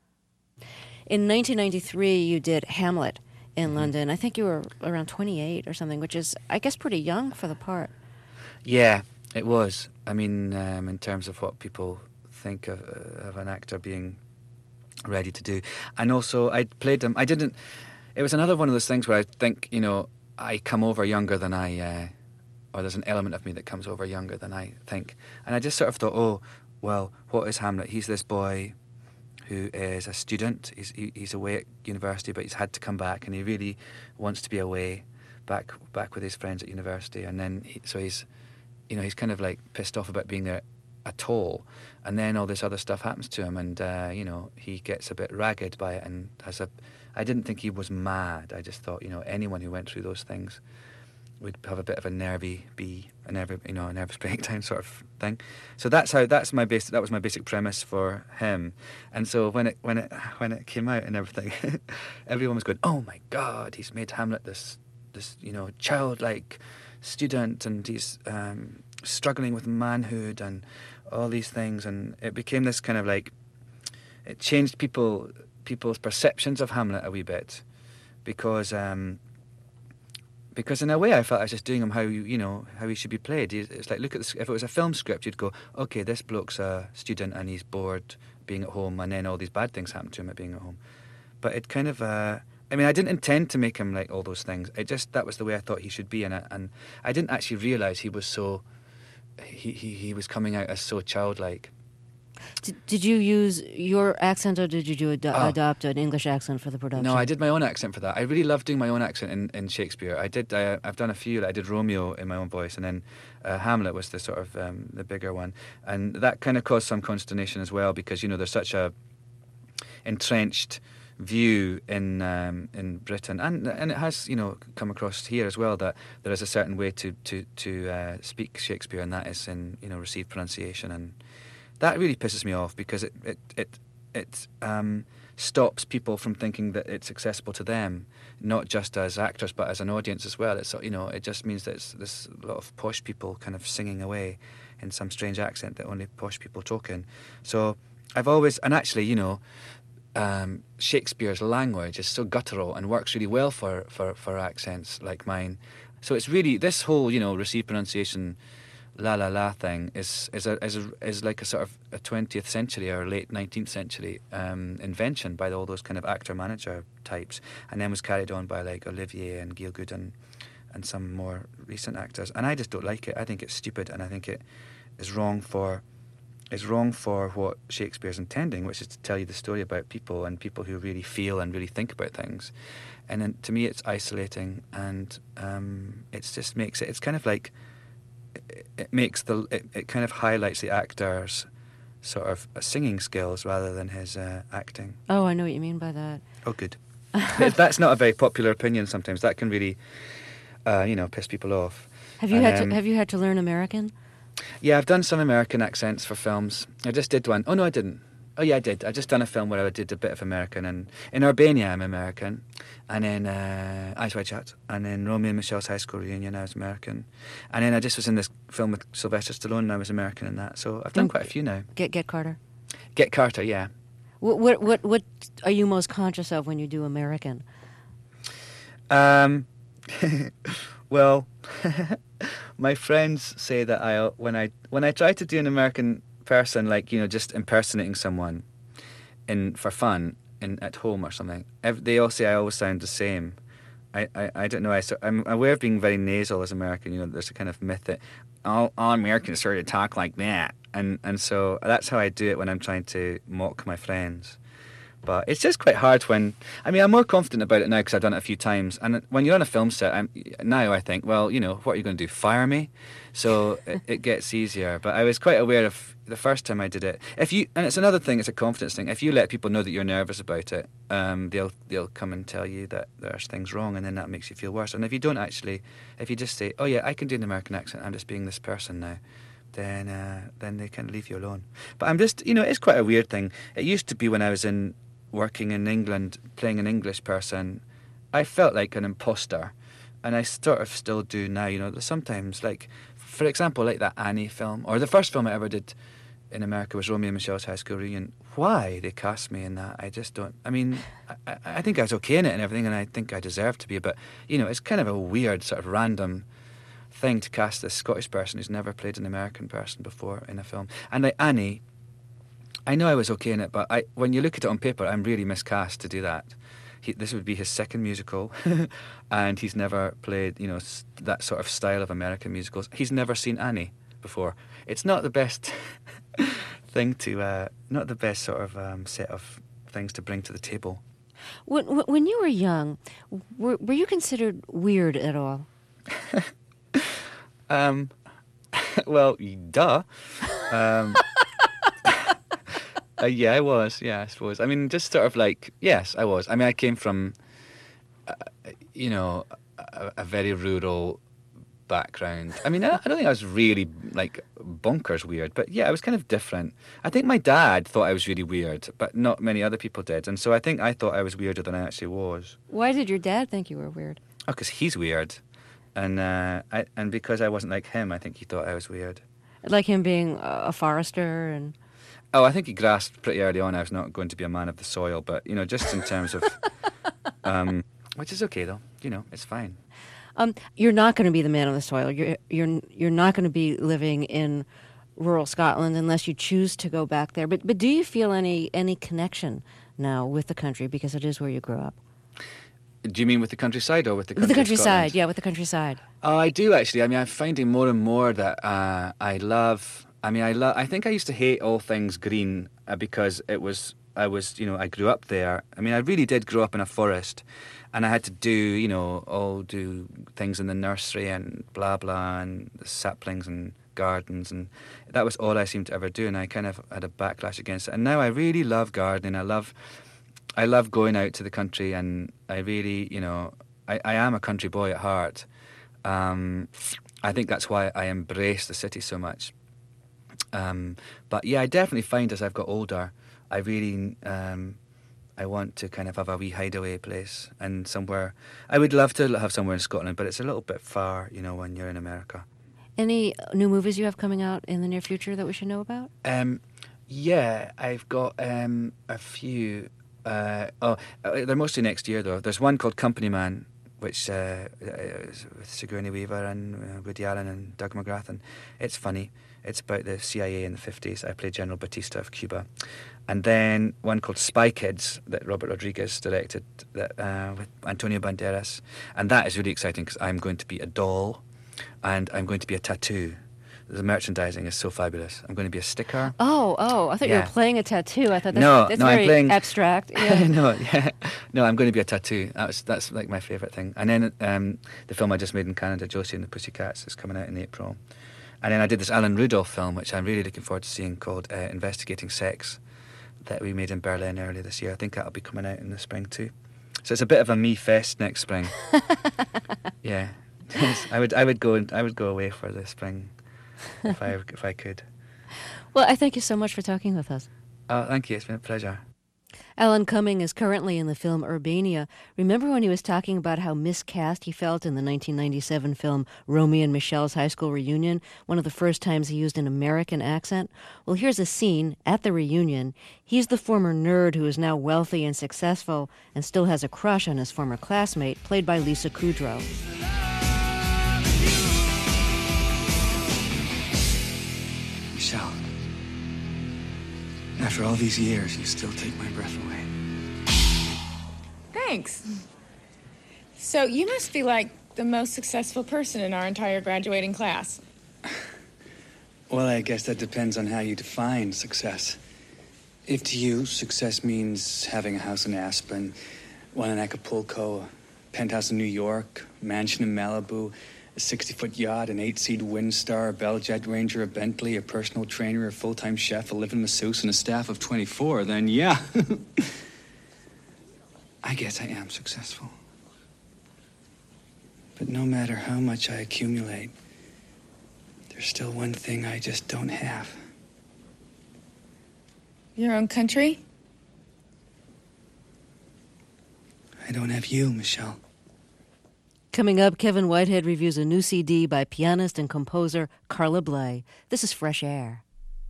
In nineteen ninety-three, you did Hamlet in mm-hmm. London. I think you were around twenty-eight or something, which is, I guess, pretty young for the part. Yeah, it was. I mean, um, in terms of what people think of, uh, of an actor being ready to do. And also, I played them. I didn't... It was another one of those things where I think, you know, I come over younger than I, uh, or there's an element of me that comes over younger than I think. And I just sort of thought, oh, well, what is Hamlet? He's this boy who is a student. He's he, he's away at university, but he's had to come back, and he really wants to be away, back back with his friends at university. And then, he, so he's, you know, he's kind of like pissed off about being there at all. And then all this other stuff happens to him, and uh, you know, he gets a bit ragged by it, and has a. I didn't think he was mad. I just thought, you know, anyone who went through those things would have a bit of a nervy bee, a nervy, you know, a nervous breakdown sort of thing. So that's how that's my basic. That was my basic premise for him. And so when it when it when it came out and everything, everyone was going, "Oh my God, he's made Hamlet this this you know childlike student, and he's um, struggling with manhood and all these things." And it became this kind of like, it changed people. people's perceptions of Hamlet a wee bit, because um, because in a way I felt I was just doing him how you, you know how he should be played. It's like, look at this, if it was a film script, you'd go, okay, this bloke's a student and he's bored being at home, and then all these bad things happen to him at being at home. but it kind of. Uh, I mean, I didn't intend to make him like all those things. It just that was the way I thought he should be in it, and I didn't actually realise he was so. He, he he was coming out as so childlike. Did, did you use your accent, or did you do ado- Oh. adopt an English accent for the production? No, I did my own accent for that. I really love doing my own accent in, in Shakespeare. I did. I, I've done a few. I did Romeo in my own voice, and then uh, Hamlet was the sort of um, the bigger one, and that kind of caused some consternation as well because you know there's such a entrenched view in um, in Britain, and and it has you know come across here as well that there is a certain way to to to uh, speak Shakespeare, and that is in you know received pronunciation, and that really pisses me off because it it it it um, stops people from thinking that it's accessible to them, not just as actors but as an audience as well. It's you know it just means that it's, there's a lot of posh people kind of singing away in some strange accent that only posh people talk in. So I've always and actually you know. Um, Shakespeare's language is so guttural and works really well for, for, for accents like mine. So it's really this whole you know received pronunciation, la la la thing is is a, is a, is like a sort of a twentieth century or late nineteenth century um, invention by all those kind of actor manager types, and then was carried on by like Olivier and Gielgud and and some more recent actors. And I just don't like it. I think it's stupid, and I think it is wrong for. is wrong for what Shakespeare's intending, which is to tell you the story about people and people who really feel and really think about things. And then to me it's isolating, and um, it just makes it, it's kind of like, it, it makes the, it, it kind of highlights the actor's sort of singing skills rather than his uh, acting. Oh, I know what you mean by that. Oh, good. That's not a very popular opinion sometimes. That can really, uh, you know, piss people off. Have you and, had um, to Have you had to learn American? Yeah, I've done some American accents for films. I just did one. Oh, no, I didn't. Oh, yeah, I did. I just done a film where I did a bit of American. And in Urbania, I'm American. And in uh, Eyes Wide Shut. And in Romeo and Michelle's High School Reunion, I was American. And then I just was in this film with Sylvester Stallone, and I was American in that. So I've done Mm. quite a few now. Get Get Carter. Get Carter, yeah. What what what what are you most conscious of when you do American? Um, well, my friends say that I when I when I try to do an American person, like you know, just impersonating someone, in for fun, in at home or something, ev- they all say I always sound the same. I, I, I don't know. I so, I'm aware of being very nasal as American. You know, there's a kind of myth that all all Americans sort of talk like that, and and so that's how I do it when I'm trying to mock my friends. But it's just quite hard when... I mean, I'm more confident about it now because I've done it a few times. And when you're on a film set, I'm, now I think, well, you know, what are you going to do, fire me? So it, it gets easier. But I was quite aware of the first time I did it. If you, and it's another thing, it's a confidence thing. If you let people know that you're nervous about it, um, they'll they'll come and tell you that there's things wrong, and then that makes you feel worse. And if you don't actually, if you just say, oh yeah, I can do an American accent, I'm just being this person now, then uh, then they can leave you alone. But I'm just, you know, it's quite a weird thing. It used to be when I was in... working in England, playing an English person, I felt like an imposter, and I sort of still do now. You know, sometimes, like, for example, like that Annie film, or the first film I ever did in America was Romeo and Michelle's High School Reunion. Why they cast me in that, I just don't... I mean, I, I think I was okay in it and everything, and I think I deserved to be, but, you know, it's kind of a weird, sort of random thing to cast this Scottish person who's never played an American person before in a film. And like Annie... I know I was okay in it, but I, when you look at it on paper, I'm really miscast to do that. He, this would be his second musical, and he's never played, you know, that sort of style of American musicals. He's never seen Annie before. It's not the best thing to, uh, not the best sort of um, set of things to bring to the table. When, when you were young, were, were you considered weird at all? um, well, duh. Um, Uh, yeah, I was. Yeah, I suppose. I mean, just sort of like, yes, I was. I mean, I came from, uh, you know, a, a very rural background. I mean, I, I don't think I was really, like, bonkers weird, but yeah, I was kind of different. I think my dad thought I was really weird, but not many other people did. And so I think I thought I was weirder than I actually was. Why did your dad think you were weird? Oh, because he's weird. And, uh, I, and because I wasn't like him, I think he thought I was weird. Like him being a forester and... Oh, I think he grasped pretty early on I was not going to be a man of the soil, but, you know, just in terms of... um, which is okay, though. You know, it's fine. Um, you're not going to be the man of the soil. You're you're you're not going to be living in rural Scotland unless you choose to go back there. But but do you feel any any connection now with the country, because it is where you grew up? Do you mean with the countryside or with the country? With the of countryside, Scotland? yeah, with the countryside. Oh, I do actually. I mean, I'm finding more and more that uh, I love. I mean, I love. I think I used to hate all things green uh, because it was. I was, you know, I grew up there. I mean, I really did grow up in a forest, and I had to do, you know, all do things in the nursery and blah blah and the saplings and gardens, and that was all I seemed to ever do. And I kind of had a backlash against it. And now I really love gardening. I love. I love going out to the country, and I really, you know, I, I am a country boy at heart. Um, I think that's why I embrace the city so much. Um, but yeah, I definitely find as I've got older, I really, um, I want to kind of have a wee hideaway place and somewhere. I would love to have somewhere in Scotland, but it's a little bit far, you know, when you're in America. Any new movies you have coming out in the near future that we should know about? Um, yeah, I've got um, a few. Uh, oh, uh, they're mostly next year though. There's one called Company Man, which uh, is with Sigourney Weaver and uh, Woody Allen and Doug McGrath, and it's funny. It's about the C I A in the fifties. I played General Batista of Cuba. And then one called Spy Kids that Robert Rodriguez directed that, uh, with Antonio Banderas. And that is really exciting because I'm going to be a doll and I'm going to be a tattoo. The merchandising is so fabulous. I'm going to be a sticker. Oh, oh! I thought Yeah. you were playing a tattoo. I thought that's, No, that's no, I'm very playing- abstract. Yeah. no, yeah, no, I'm going to be a tattoo. That's that's like my favourite thing. And then um, the film I just made in Canada, Josie and the Pussycats, is coming out in April. And then I did this Alan Rudolph film, which I'm really looking forward to seeing, called uh, Investigating Sex, that we made in Berlin earlier this year. I think that'll be coming out in the spring too. So it's a bit of a me fest next spring. Yeah, Yes, I would I would go I would go away for the spring if I if I could. Well, I thank you so much for talking with us. Oh, thank you. It's been a pleasure. Alan Cumming is currently in the film Urbania. Remember when he was talking about how miscast he felt in the nineteen ninety-seven film Romy and Michelle's High School Reunion, one of the first times he used an American accent? Well, here's a scene at the reunion. He's the former nerd who is now wealthy and successful and still has a crush on his former classmate, played by Lisa Kudrow. Michelle, after all these years, you still take my breath away. Thanks. So you must be like the most successful person in our entire graduating class. Well, I guess that depends on how you define success. If to you, success means having a house in Aspen, one in Acapulco, a penthouse in New York, mansion in Malibu, a sixty-foot yacht, an eight-seat Windstar, a Bell Jet Ranger, a Bentley, a personal trainer, a full-time chef, a live-in masseuse, and a staff of twenty-four, then yeah. I guess I am successful. But no matter how much I accumulate, there's still one thing I just don't have. Your own country? I don't have you, Michelle. Coming up, Kevin Whitehead reviews a new C D by pianist and composer Carla Bley. This is Fresh Air.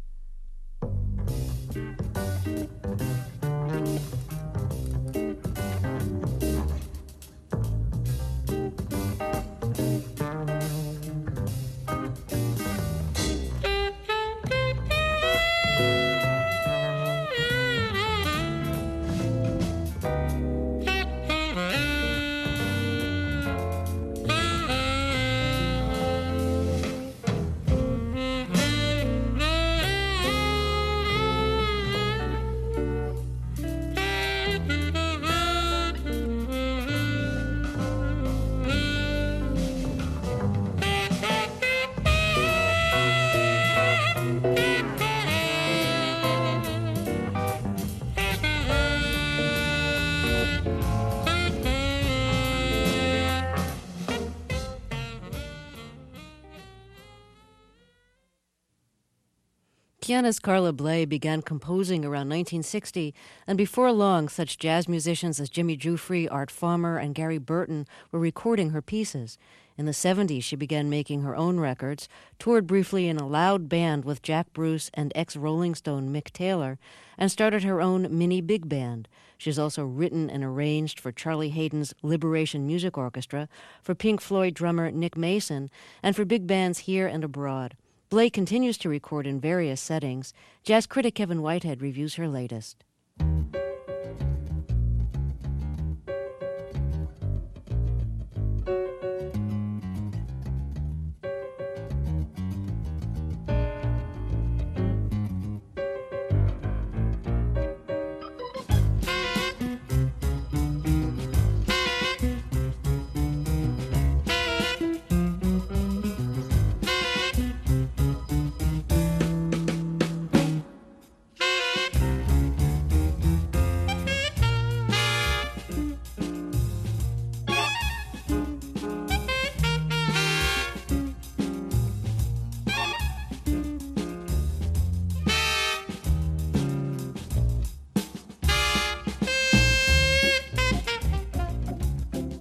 Pianist Carla Bley began composing around nineteen sixty, and before long, such jazz musicians as Jimmy Giuffre, Art Farmer, and Gary Burton were recording her pieces. In the seventies, she began making her own records, toured briefly in a loud band with Jack Bruce and ex-Rolling Stone Mick Taylor, and started her own mini big band. She's also written and arranged for Charlie Hayden's Liberation Music Orchestra, for Pink Floyd drummer Nick Mason, and for big bands here and abroad. Bley continues to record in various settings. Jazz critic Kevin Whitehead reviews her latest.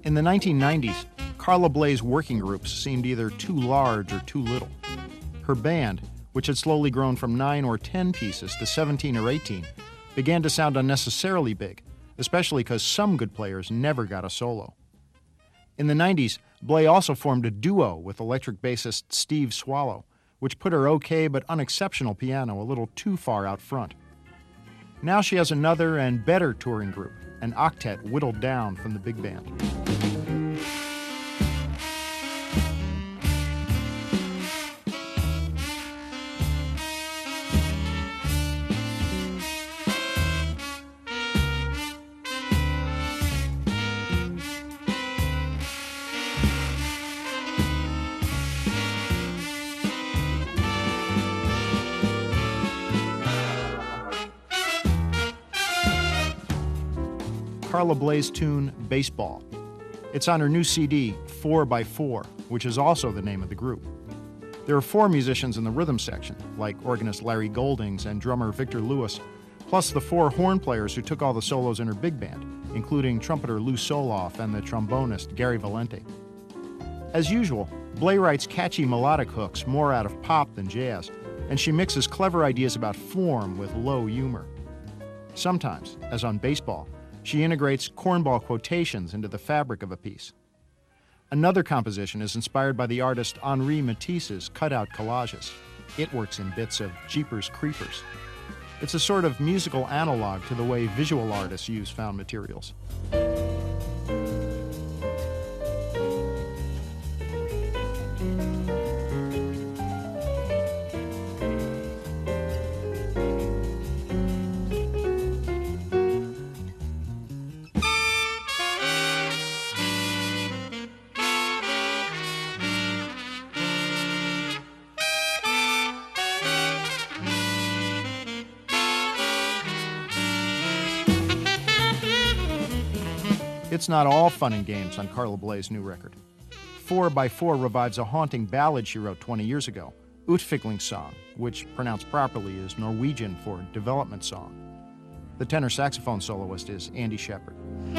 In the nineteen nineties, Carla Bley's working groups seemed either too large or too little. Her band, which had slowly grown from nine or ten pieces to seventeen or eighteen, began to sound unnecessarily big, especially because some good players never got a solo. In the nineties, Bley also formed a duo with electric bassist Steve Swallow, which put her okay but unexceptional piano a little too far out front. Now she has another and better touring group, an octet whittled down from the big band. Carla Bley's tune, Baseball. It's on her new C D, four by four, which is also the name of the group. There are four musicians in the rhythm section, like organist Larry Goldings and drummer Victor Lewis, plus the four horn players who took all the solos in her big band, including trumpeter Lou Soloff and the trombonist Gary Valente. As usual, Bley writes catchy melodic hooks more out of pop than jazz, and she mixes clever ideas about form with low humor. Sometimes, as on Baseball, she integrates cornball quotations into the fabric of a piece. Another composition is inspired by the artist Henri Matisse's cutout collages. It works in bits of Jeepers Creepers. It's a sort of musical analog to the way visual artists use found materials. It's not all fun and games on Carla Bley's new record. Four by Four revives a haunting ballad she wrote twenty years ago, Utviklingssang, which, pronounced properly, is Norwegian for development song. The tenor saxophone soloist is Andy Shepard.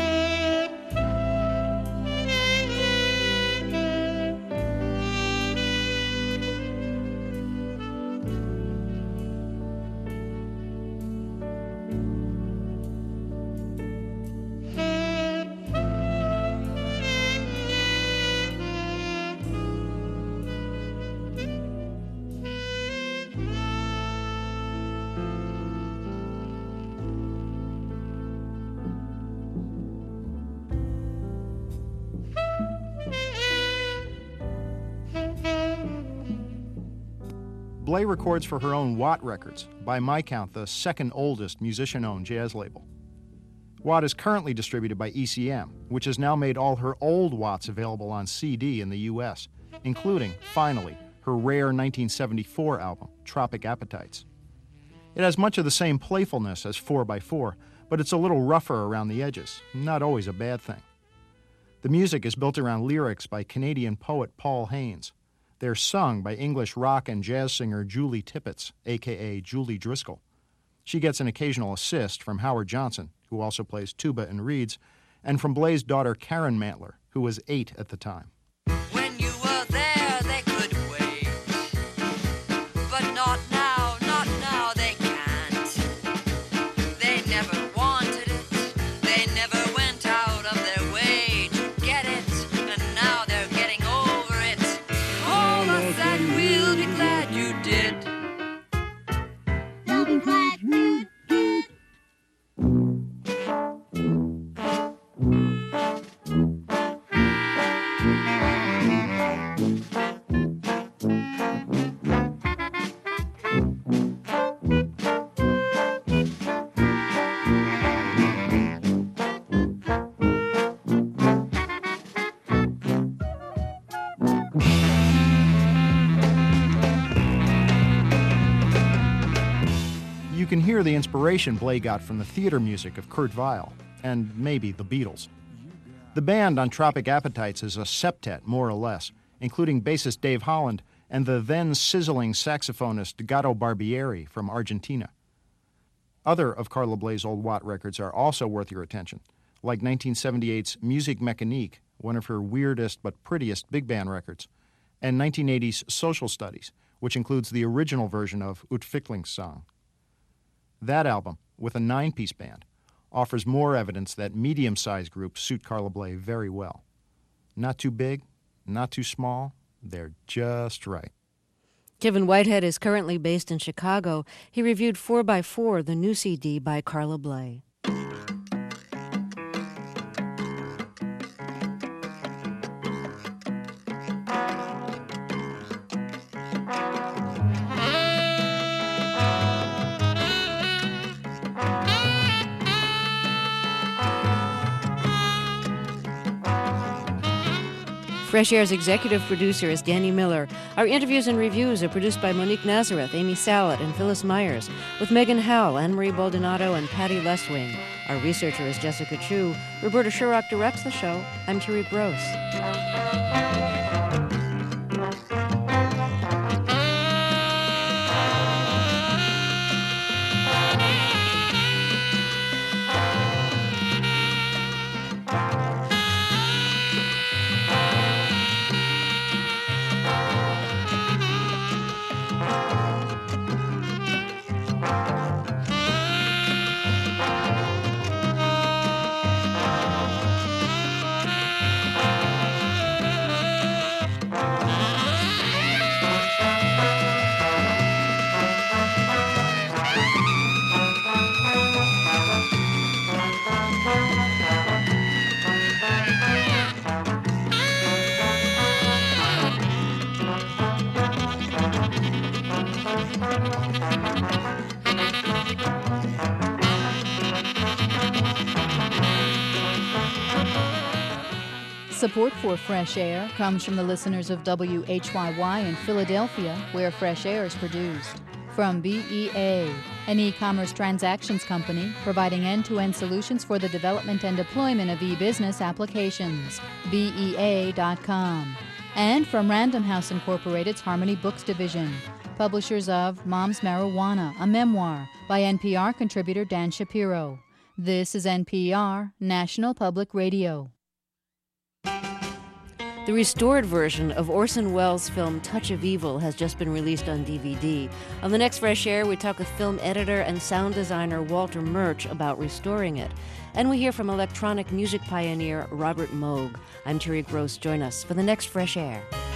Bley records for her own Watt Records, by my count the second oldest musician-owned jazz label. Watt is currently distributed by E C M, which has now made all her old Watts available on C D in the U S, including, finally, her rare nineteen seventy-four album, Tropic Appetites. It has much of the same playfulness as four by four, but it's a little rougher around the edges, not always a bad thing. The music is built around lyrics by Canadian poet Paul Haynes. They're sung by English rock and jazz singer Julie Tippett, a k a. Julie Driscoll. She gets an occasional assist from Howard Johnson, who also plays tuba and reeds, and from Bley's daughter Karen Mantler, who was eight at the time. When you were there, they could wait, but not now, not now, they can't. They never wanted it, they never went out of their way to get it, and now they're getting over it. All of that we'll be glad you did. You'll be glad you did. You can hear the inspiration Bley got from the theater music of Kurt Weill, and maybe the Beatles. The band on Tropic Appetites is a septet, more or less, including bassist Dave Holland and the then sizzling saxophonist Gato Barbieri from Argentina. Other of Carla Bley's old Watt records are also worth your attention, like nineteen seventy-eight's Musique Mécanique, one of her weirdest but prettiest big band records, and nineteen eighties Social Studies, which includes the original version of Utviklingssang. That album, with a nine-piece band, offers more evidence that medium-sized groups suit Carla Bley very well. Not too big, not too small, they're just right. Kevin Whitehead is currently based in Chicago. He reviewed four by four, the new C D by Carla Bley. Fresh Air's executive producer is Danny Miller. Our interviews and reviews are produced by Monique Nazareth, Amy Sallet, and Phyllis Myers, with Megan Howell, Anne-Marie Baldonado, and Patty Leswing. Our researcher is Jessica Chu. Roberta Sherrock directs the show. I'm Terry Gross. Support for Fresh Air comes from the listeners of W H Y Y in Philadelphia, where Fresh Air is produced. From B E A, an e-commerce transactions company providing end-to-end solutions for the development and deployment of e-business applications. B E A dot com. And from Random House Incorporated's Harmony Books division, publishers of Mom's Marijuana, a memoir, by N P R contributor Dan Shapiro. This is N P R, National Public Radio. The restored version of Orson Welles' film Touch of Evil has just been released on D V D. On the next Fresh Air, we talk with film editor and sound designer Walter Murch about restoring it. And we hear from electronic music pioneer Robert Moog. I'm Terry Gross. Join us for the next Fresh Air.